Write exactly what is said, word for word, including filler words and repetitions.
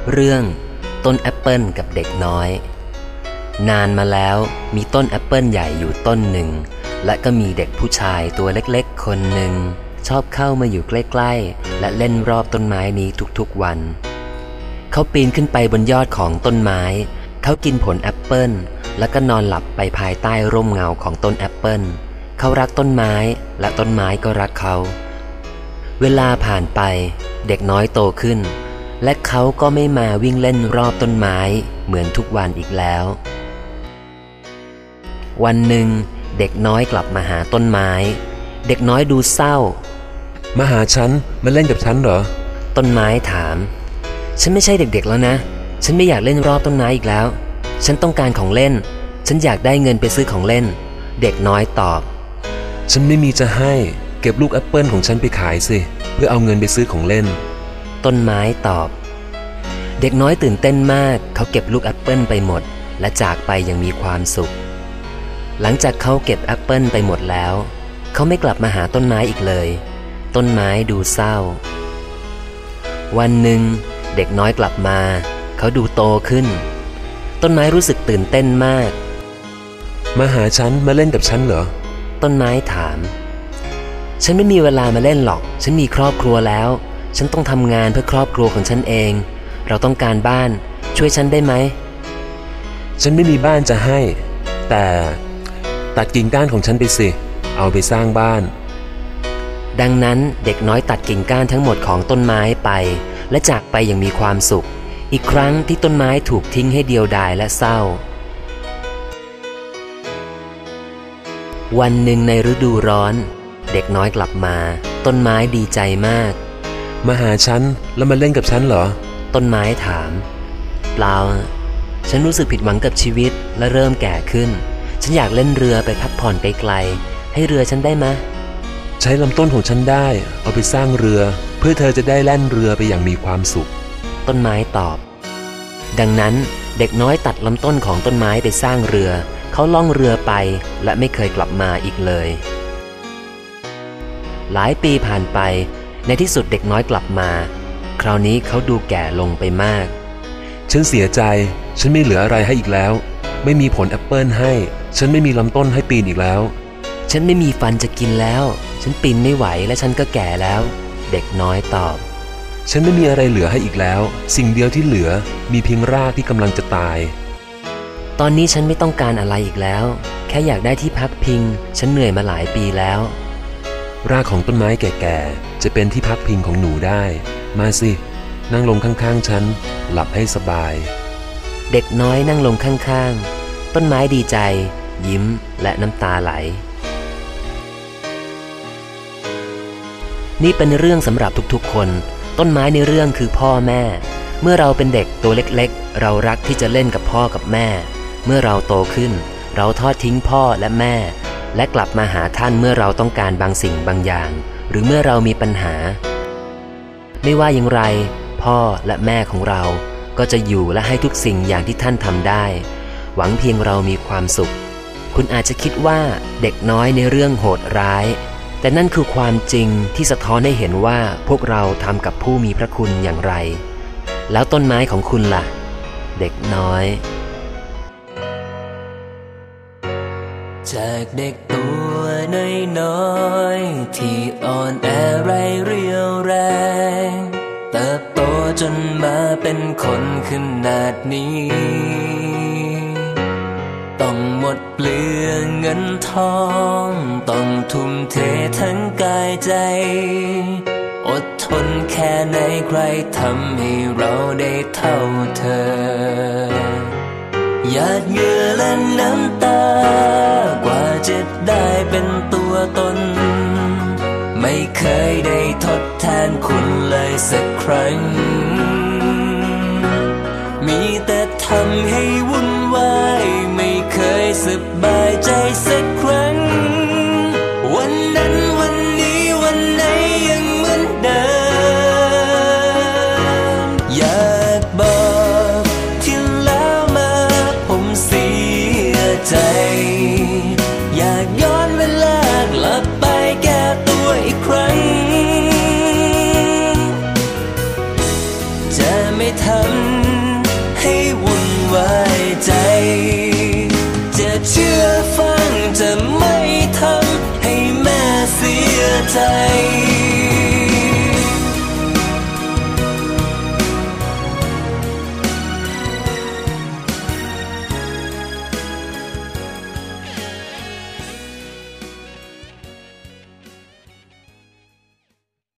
เรื่องต้นแอปเปิลกับเด็กน้อยนานมาแล้วมีต้นแอปเปิลใหญ่อยู่ต้นหนึ่งและก็มีเด็กผู้ชายตัวเล็กๆคนหนึ่งชอบเข้ามาอยู่ใกล้ๆและเล่นรอบต้นไม้นี้ทุกๆวันเขาปีนขึ้นไปบนยอดของต้นไม้เขากินผลแอปเปิลแล้วก็นอนหลับไปภายใต้ร่มเงาของต้นแอปเปิลเขารักต้นไม้และต้นไม้ก็รักเขาเวลาผ่านไปเด็กน้อยโตขึ้นและเขาก็ไม่มาวิ่งเล่นรอบต้นไม้เหมือนทุกวันอีกแล้ววันหนึ่งเด็กน้อยกลับมาหาต้นไม้เด็กน้อยดูเศร้ามาหาฉันมาเล่นกับฉันเหรอต้นไม้ถามฉันไม่ใช่เด็กๆแล้วนะฉันไม่อยากเล่นรอบต้นไม้อีกแล้วฉันต้องการของเล่นฉันอยากได้เงินไปซื้อของเล่นเด็กน้อยตอบฉันไม่มีจะให้เก็บลูกแอปเปิลของฉันไปขายสิเพื่อเอาเงินไปซื้อของเล่นต้นไม้ตอบเด็กน้อยตื่นเต้นมากเขาเก็บลูกแอปเปิลไปหมดและจากไปอย่างมีความสุขหลังจากเขาเก็บแอปเปิลไปหมดแล้วเขาไม่กลับมาหาต้นไม้อีกเลยต้นไม้ดูเศร้าวันหนึ่งเด็กน้อยกลับมาเขาดูโตขึ้นต้นไม้รู้สึกตื่นเต้นมากมาหาฉันมาเล่นกับฉันเหรอต้นไม้ถามฉันไม่มีเวลามาเล่นหรอกฉันมีครอบครัวแล้วฉันต้องทำงานเพื่อครอบครัวของฉันเองเราต้องการบ้านช่วยฉันได้ไหมฉันไม่มีบ้านจะให้แต่ตัดกิ่งก้านของฉันไปสิเอาไปสร้างบ้านดังนั้นเด็กน้อยตัดกิ่งก้านทั้งหมดของต้นไม้ไปและจากไปอย่างมีความสุขอีกครั้งที่ต้นไม้ถูกทิ้งให้เดียวดายและเศร้าวันหนึ่งในฤดูร้อนเด็กน้อยกลับมาต้นไม้ดีใจมากมาหาฉันแล้วมาเล่นกับฉันเหรอต้นไม้ถามเปล่าฉันรู้สึกผิดหวังกับชีวิตและเริ่มแก่ขึ้นฉันอยากเล่นเรือไปพักผ่อนไกลๆให้เรือฉันได้ไหมใช้ลำต้นของฉันได้เอาไปสร้างเรือเพื่อเธอจะได้แล่นเรือไปอย่างมีความสุขต้นไม้ตอบดังนั้นเด็กน้อยตัดลำต้นของต้นไม้ไปสร้างเรือเขาล่องเรือไปและไม่เคยกลับมาอีกเลยหลายปีผ่านไปในที่สุดเด็กน้อยกลับมาคราวนี้เขาดูแก่ลงไปมากฉันเสียใจฉันไม่เหลืออะไรให้อีกแล้วไม่มีผลแอปเปิลให้ฉันไม่มีลำต้นให้ปีนอีกแล้วฉันไม่มีฟันจะกินแล้วฉันปีนไม่ไหวและฉันก็แก่แล้วเด็กน้อยตอบฉันไม่มีอะไรเหลือให้อีกแล้วสิ่งเดียวที่เหลือมีเพียงรากที่กำลังจะตายตอนนี้ฉันไม่ต้องการอะไรอีกแล้วแค่อยากได้ที่พักพิงฉันเหนื่อยมาหลายปีแล้วรากของต้นไม้แก่ๆจะเป็นที่พักพิงของหนูได้มาสินั่งลงข้างๆฉันหลับให้สบายเด็กน้อยนั่งลงข้างๆต้นไม้ดีใจยิ้มและน้ำตาไหลนี่เป็นเรื่องสำหรับทุกๆคนต้นไม้ในเรื่องคือพ่อแม่เมื่อเราเป็นเด็กตัวเล็กๆเรารักที่จะเล่นกับพ่อกับแม่เมื่อเราโตขึ้นเราทอดทิ้งพ่อและแม่และกลับมาหาท่านเมื่อเราต้องการบางสิ่งบางอย่างหรือเมื่อเรามีปัญหาไม่ว่าอย่างไรพ่อและแม่ของเราก็จะอยู่และให้ทุกสิ่งอย่างที่ท่านทำได้หวังเพียงเรามีความสุขคุณอาจจะคิดว่าเด็กน้อยในเรื่องโหดร้ายแต่นั่นคือความจริงที่สะท้อนให้เห็นว่าพวกเราทำกับผู้มีพระคุณอย่างไรแล้วต้นไม้ของคุณล่ะเด็กน้อยจากเด็กตัวน้อยๆที่อ่อนแอไร้เรี่ยวแรงเติบโตจนมาเป็นคนขนาดนี้ต้องหมดเปลืองเงินทองต้องทุ่มเททั้งกายใจอดทนแค่ไหนใครทำให้เราได้เท่าเธอหยาดเหงื่อและน้ำตากว่าจะได้เป็นตัวตนไม่เคยได้ทดแทนคุณเลยสักครั้งมีแต่ทำให้วุ่นวายไม่เคยสบายใจสักครั้งวันนั้นวันนี้วันไหนยังเหมือนเดิมอยากบอกที่แล้วมาผมเสียใจอยากย้อนเวลากลับไปแก้ตัวอีกครั้งจะไม่ทำใจ